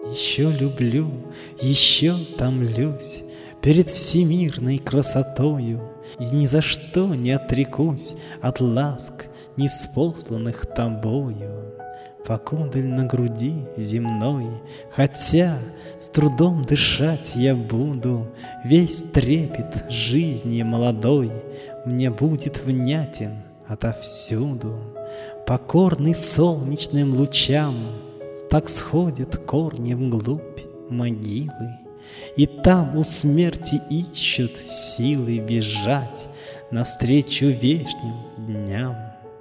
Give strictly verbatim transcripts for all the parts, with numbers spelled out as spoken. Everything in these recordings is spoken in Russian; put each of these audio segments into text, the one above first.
Еще люблю, еще томлюсь перед всемирной красотою, и ни за что не отрекусь от ласк, ниспосланных тобою. Покудаль на груди земной, хотя с трудом дышать я буду, весь трепет жизни молодой мне будет внятен отовсюду. Покорный солнечным лучам так сходят корни вглубь могилы, и там у смерти ищут силы бежать навстречу вешним дням.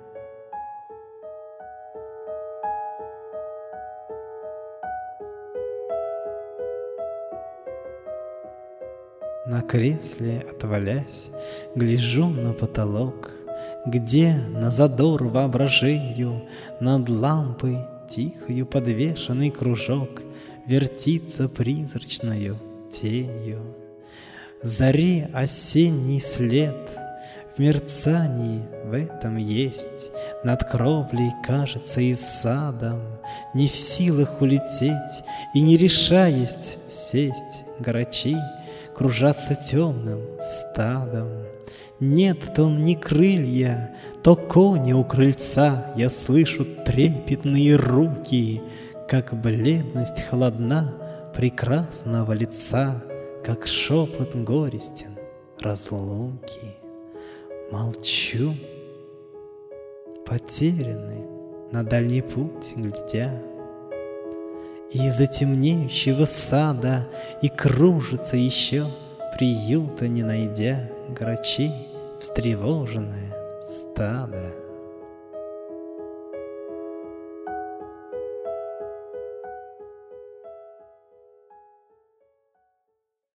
На кресле, отвалясь, гляжу на потолок, где на задор воображенью над лампой тихою подвешенный кружок вертится призрачною тенью. Зари осенний след в мерцании в этом есть, над кровлей, кажется, и садом, не в силах улететь и не решаясь сесть, грачи кружатся темным стадом. Нет то ни крылья, то кони у крыльца, я слышу трепетные руки, как бледность холодна прекрасного лица, как шепот горестен разлуки. Молчу, потерянный на дальний путь глядя, и из-за темнеющего сада и кружится еще, приюта не найдя, грачей встревоженное стадо.